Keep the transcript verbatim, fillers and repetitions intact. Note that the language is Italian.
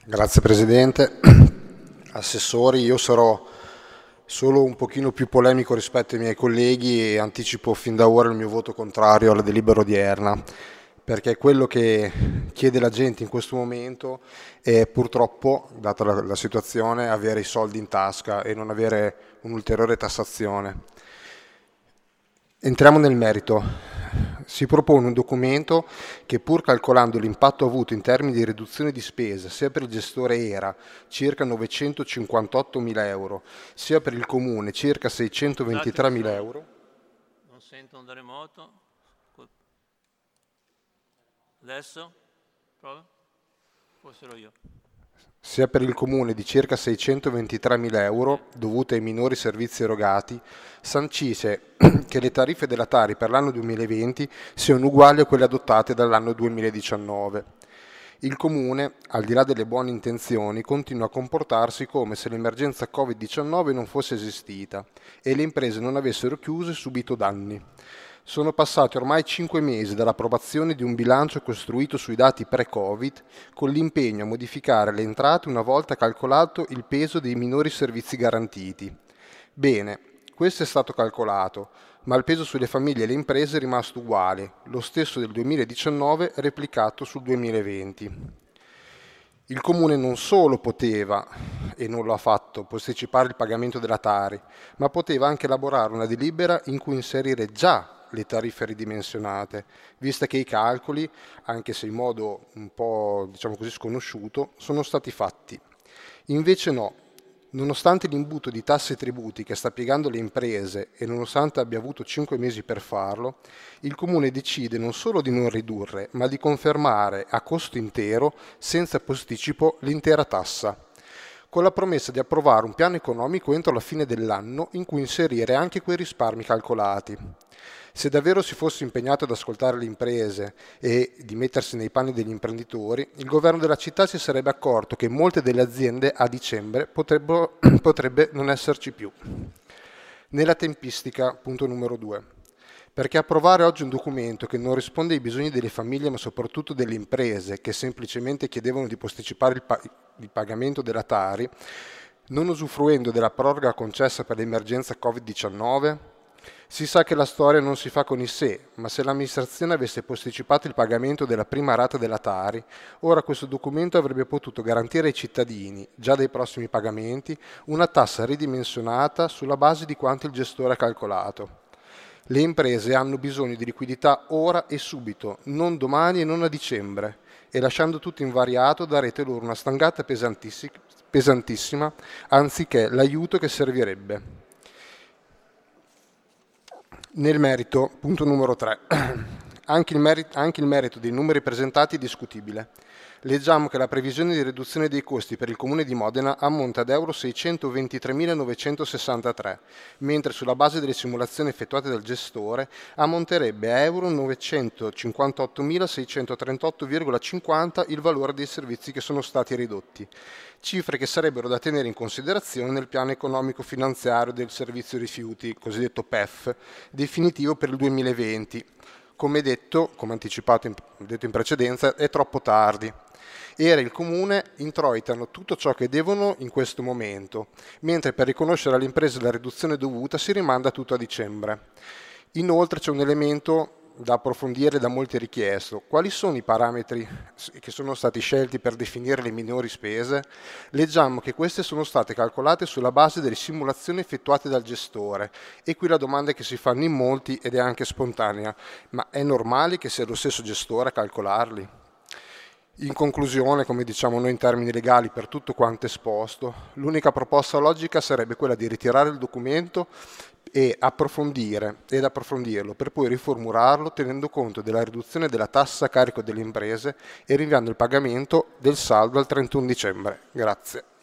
Grazie Presidente. Assessori, io sarò solo un pochino più polemico rispetto ai miei colleghi e anticipo fin da ora il mio voto contrario alla delibera odierna, perché quello che chiede la gente in questo momento è purtroppo, data la, la situazione, avere i soldi in tasca e non avere un'ulteriore tassazione. Entriamo nel merito. Si propone un documento che, pur calcolando l'impatto avuto in termini di riduzione di spese sia per il gestore E R A, circa novecentocinquantottomila euro, sia per il Comune, circa seicentoventitramila euro. Non sento un da remoto. Adesso? Prova? Forse ero io. Sia per il Comune di circa seicentoventitramila euro dovute ai minori servizi erogati, sancisce che le tariffe della Tari per l'anno duemilaventi siano uguali a quelle adottate dall'anno duemiladiciannove. Il Comune, al di là delle buone intenzioni, continua a comportarsi come se l'emergenza Covid diciannove non fosse esistita e le imprese non avessero chiuso e subito danni. Sono passati ormai cinque mesi dall'approvazione di un bilancio costruito sui dati pre-Covid, con l'impegno a modificare le entrate una volta calcolato il peso dei minori servizi garantiti. Bene, questo è stato calcolato, ma il peso sulle famiglie e le imprese è rimasto uguale, lo stesso del duemiladiciannove replicato sul duemilaventi. Il Comune non solo poteva, e non lo ha fatto, posticipare il pagamento della Tari, ma poteva anche elaborare una delibera in cui inserire già le tariffe ridimensionate, vista che i calcoli, anche se in modo un po' diciamo così sconosciuto, sono stati fatti. Invece no, nonostante l'imbuto di tasse e tributi che sta piegando le imprese e nonostante abbia avuto cinque mesi per farlo, il Comune decide non solo di non ridurre, ma di confermare a costo intero, senza posticipo, l'intera tassa, con la promessa di approvare un piano economico entro la fine dell'anno in cui inserire anche quei risparmi calcolati. Se davvero si fosse impegnato ad ascoltare le imprese e di mettersi nei panni degli imprenditori, il governo della città si sarebbe accorto che molte delle aziende a dicembre potrebbe non esserci più. Nella tempistica, punto numero due. Perché approvare oggi un documento che non risponde ai bisogni delle famiglie ma soprattutto delle imprese che semplicemente chiedevano di posticipare il, pa- il pagamento della Tari, non usufruendo della proroga concessa per l'emergenza Covid diciannove? Si sa che la storia non si fa con i sé, ma se l'amministrazione avesse posticipato il pagamento della prima rata della Tari, ora questo documento avrebbe potuto garantire ai cittadini, già dai prossimi pagamenti, una tassa ridimensionata sulla base di quanto il gestore ha calcolato. Le imprese hanno bisogno di liquidità ora e subito, non domani e non a dicembre, e lasciando tutto invariato darete loro una stangata pesantissima anziché l'aiuto che servirebbe. Nel merito, punto numero tre, anche il, merito, anche il merito dei numeri presentati è discutibile. Leggiamo che la previsione di riduzione dei costi per il Comune di Modena ammonta ad euro seicentoventitremilanovecentosessantatré, mentre sulla base delle simulazioni effettuate dal gestore ammonterebbe a euro novecentocinquantottomilaseicentotrentotto virgola cinquanta il valore dei servizi che sono stati ridotti, cifre che sarebbero da tenere in considerazione nel piano economico finanziario del servizio rifiuti, cosiddetto P E F, definitivo per il duemilaventi. Come detto, come anticipato in, detto in precedenza, è troppo tardi. E R A e il Comune introitano tutto ciò che devono in questo momento, mentre per riconoscere alle imprese la riduzione dovuta si rimanda tutto a dicembre. Inoltre c'è un elemento da approfondire, da molti richiesto. Quali sono i parametri che sono stati scelti per definire le minori spese? Leggiamo che queste sono state calcolate sulla base delle simulazioni effettuate dal gestore e qui la domanda che si fanno in molti ed è anche spontanea, ma è normale che sia lo stesso gestore a calcolarli? In conclusione, come diciamo noi in termini legali, per tutto quanto esposto, l'unica proposta logica sarebbe quella di ritirare il documento e approfondire ed approfondirlo per poi riformularlo tenendo conto della riduzione della tassa a carico delle imprese e rinviando il pagamento del saldo al trentuno dicembre. Grazie.